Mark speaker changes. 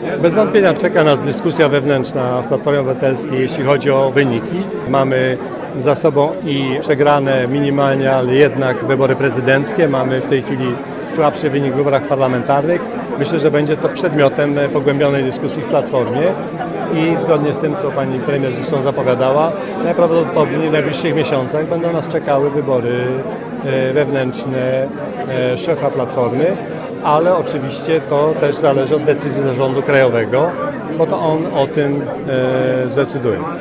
Speaker 1: Bez wątpienia czeka nas dyskusja wewnętrzna w Platformie Obywatelskiej, jeśli chodzi o wyniki. Mamy za sobą i przegrane minimalnie, ale jednak wybory prezydenckie. Mamy w tej chwili słabszy wynik w wyborach parlamentarnych. Myślę, że będzie to przedmiotem pogłębionej dyskusji w Platformie i zgodnie z tym, co pani premier zresztą zapowiadała, najprawdopodobniej w najbliższych miesiącach będą nas czekały wybory wewnętrzne szefa Platformy, ale oczywiście to też zależy od decyzji zarządu krajowego, bo to on o tym zdecyduje.